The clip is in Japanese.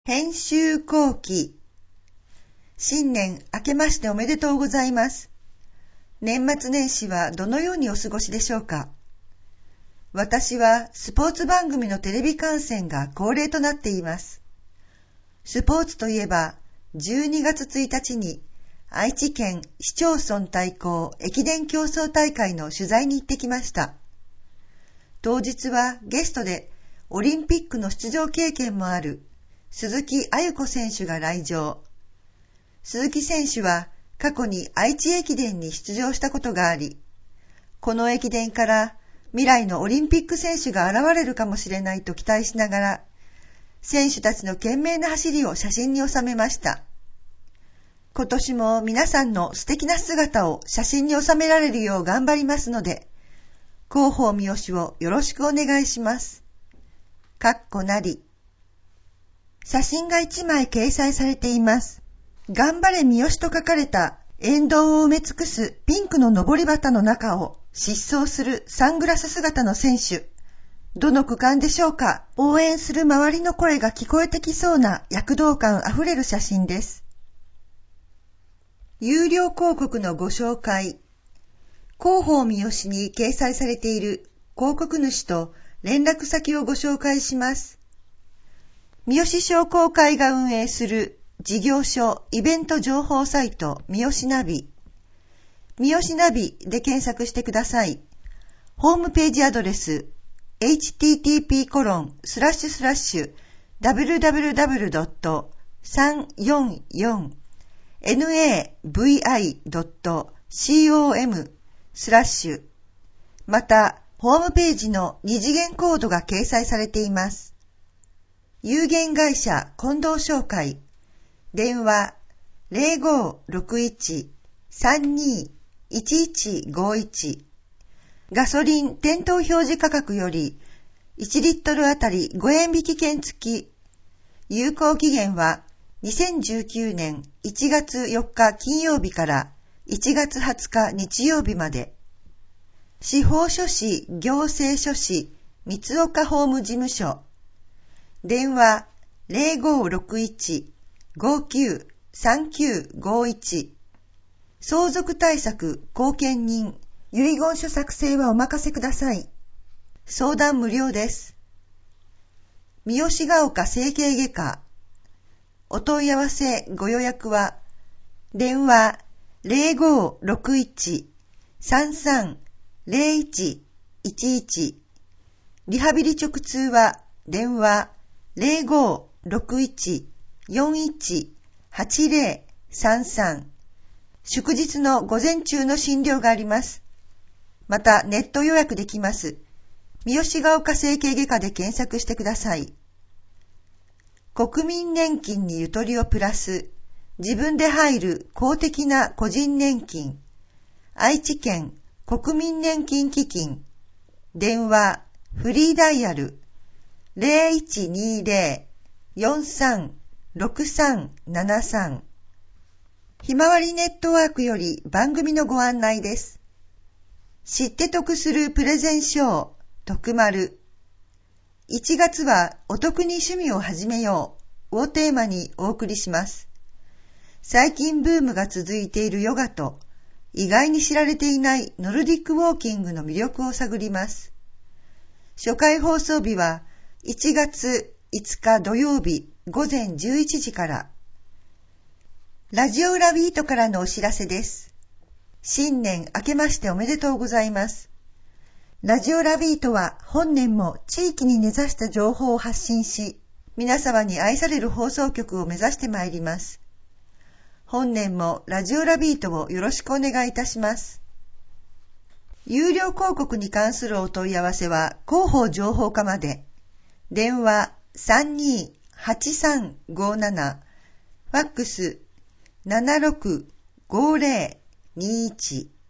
編集後期。新年明けましておめでとうございます。年末年始はどのようにお過ごしでしょうか。私はスポーツ番組のテレビ観戦が恒例となっています。スポーツといえば、12月1日に愛知県市町村対抗駅伝競争大会の取材に行ってきました。当日はゲストでオリンピックの出場経験もある鈴木亜由子選手が来場。鈴木選手は過去に愛知駅伝に出場したことがあり、この駅伝から未来のオリンピック選手が現れるかもしれないと期待しながら、選手たちの懸命な走りを写真に収めました。今年も皆さんの素敵な姿を写真に収められるよう頑張りますので、広報三好をよろしくお願いします。写真が1枚掲載されています。頑張れ三好と書かれた沿道を埋め尽くすピンクの上り旗の中を疾走するサングラス姿の選手。どの区間でしょうか。応援する周りの声が聞こえてきそうな躍動感あふれる写真です。有料広告のご紹介。広報三好に掲載されている広告主と連絡先をご紹介します。三好商工会が運営する事業所イベント情報サイト三好ナビ。三好ナビで検索してください。ホームページアドレス http://www.344navi.com/ また、ホームページの二次元コードが掲載されています。有限会社近藤商会。電話 0561-32-1151。ガソリン店頭表示価格より1リットルあたり5円引き券付き。有効期限は2019年1月4日金曜日から1月20日日曜日まで。司法書士行政書士三岡法務事務所。電話 0561-593951。相続対策後見人遺言書作成はお任せください。相談無料です。三好が丘整形外科。お問い合わせご予約は電話 0561-33-0111。リハビリ直通は電話 0561-41-8033。祝日の午前中の診療があります。またネット予約できます。三好が丘整形外科で検索してください。国民年金にゆとりをプラス、自分で入る公的な個人年金。愛知県国民年金基金。電話フリーダイヤル 0120-43-6373。ひまわりネットワークより番組のご案内です。知って得するプレゼン賞、徳丸。1月はお得に趣味を始めようをテーマにお送りします。最近ブームが続いているヨガと、意外に知られていないノルディックウォーキングの魅力を探ります。初回放送日は1月5日土曜日午前11時から。ラジオラビートからのお知らせです。新年明けましておめでとうございます。ラジオラビートは本年も地域に根ざした情報を発信し、皆様に愛される放送局を目指してまいります。本年もラジオラビートをよろしくお願いいたします。有料広告に関するお問い合わせは広報情報課まで。電話 32-8357。ファックス 765021。